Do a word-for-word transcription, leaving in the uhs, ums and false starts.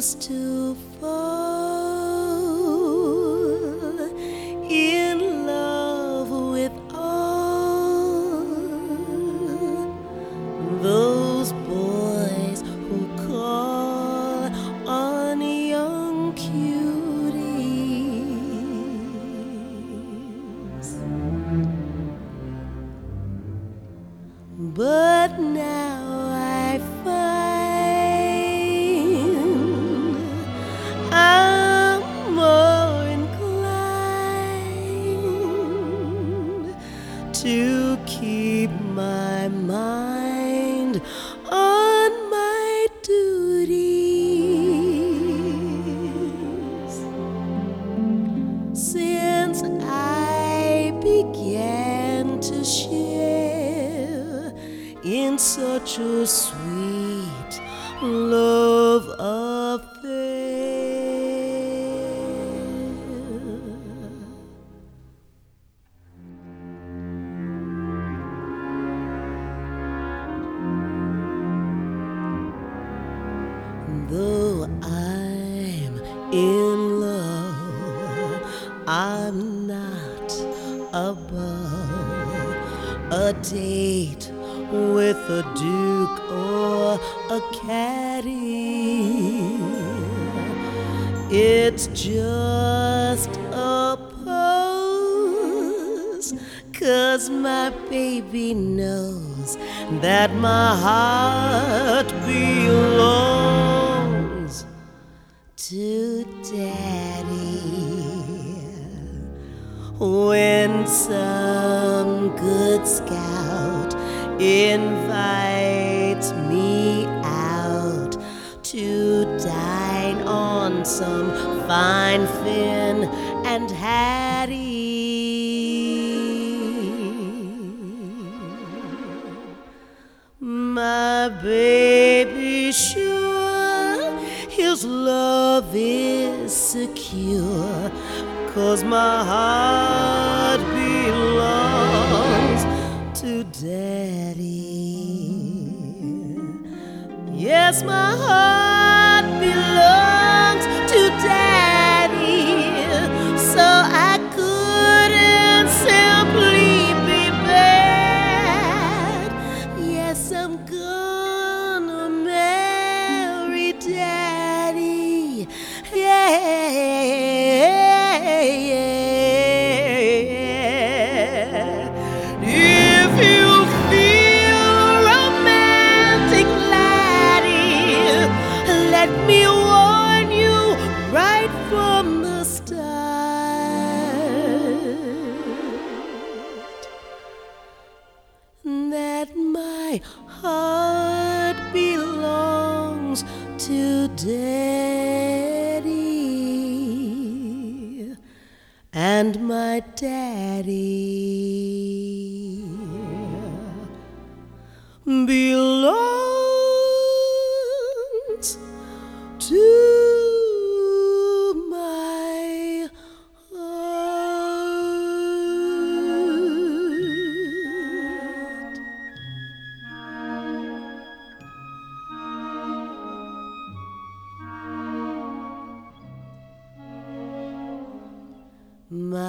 used to fall in love with all those boys who call on young cuties. But now I find I'm more inclined to keep my mind on my duties. Since I began to share in such a sweet love affair, though I'm in love, I'm not above a date with a duke or a caddy. It's just a pose, 'cause my baby knows that my heart belongs to Daddy. When some good scout invites me out to dine on some fine fin and Hattie, my baby sure his love is secure, 'cause my heart belongs to Daddy. Yes, my heart belongs to Daddy, so I couldn't simply be bad. Yes, I'm gonna marry Daddy. Yeah. If you feel romantic, laddie, let me warn you right from the start that my heart belongs to Daddy, and my Daddy belongs to my heart. My